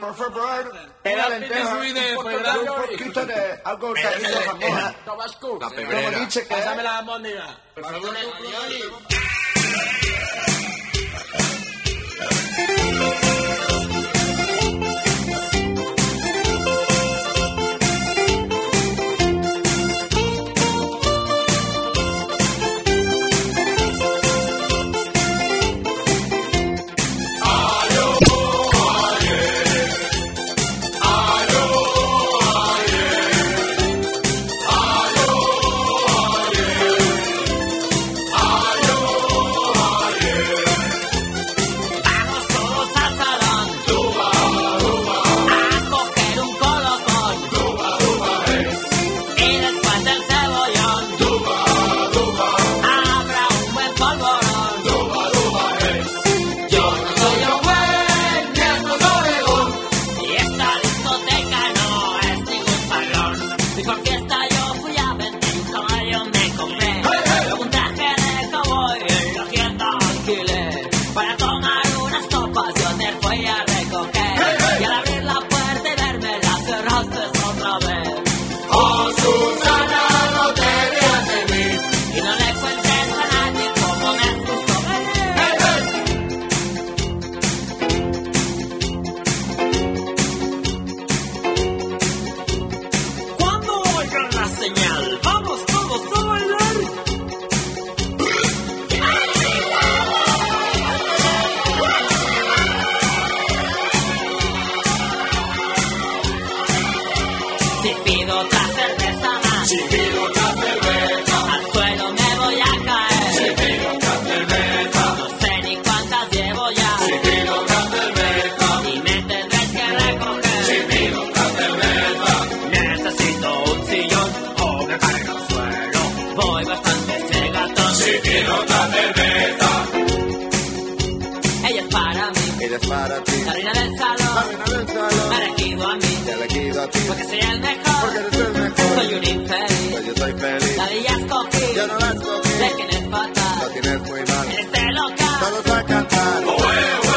por favor. Pero Una antes de lenteja, subir de un Fernando, poquito de algo taquillo jamón. Tabasco. La Como pebrera. dice que Pásame la almóndiga. Por favor, Vamos todos al salón a coger un colocón y después del cebollón habrá un buen polvorón. Yo no soy un buen ni es un Oregón y esta discoteca no es ningún salón. Mi por fiesta yo fui a vender un caballo me compré, luego un traje de cowboy en la tienda alquilé. Para tomar unas copas yo te fui a recoger y al abrir la puerta y verme la cerraste otra vez. Oh Susana, no te rías de mí y no le cuentes a nadie cómo me asustó venir. Cuando oigan la señal, vamos todos a bailar. Si pido otra cerveza más, si pido otra cerveza, al suelo me voy a caer. si pido otra cerveza, No sé ni cuántas llevo ya si pido otra cerveza, y me tendréis que si recoger. pido otra cerveza, Necesito un sillón o me caigo al suelo. Voy bastante cegatón. si pido otra cerveza, Ella es para mí, Ella es para ti. la reina del La salón. reina del Me ha salón. elegido a mí Te he elegido a ti. porque soy el Porque mejor. eres el mejor. Soy un infeliz. Pues yo soy feliz. La vida escogí, Yo no la escogí. le tienes Lo fatal. tienes muy mal. En este local Todos a cantar. oe,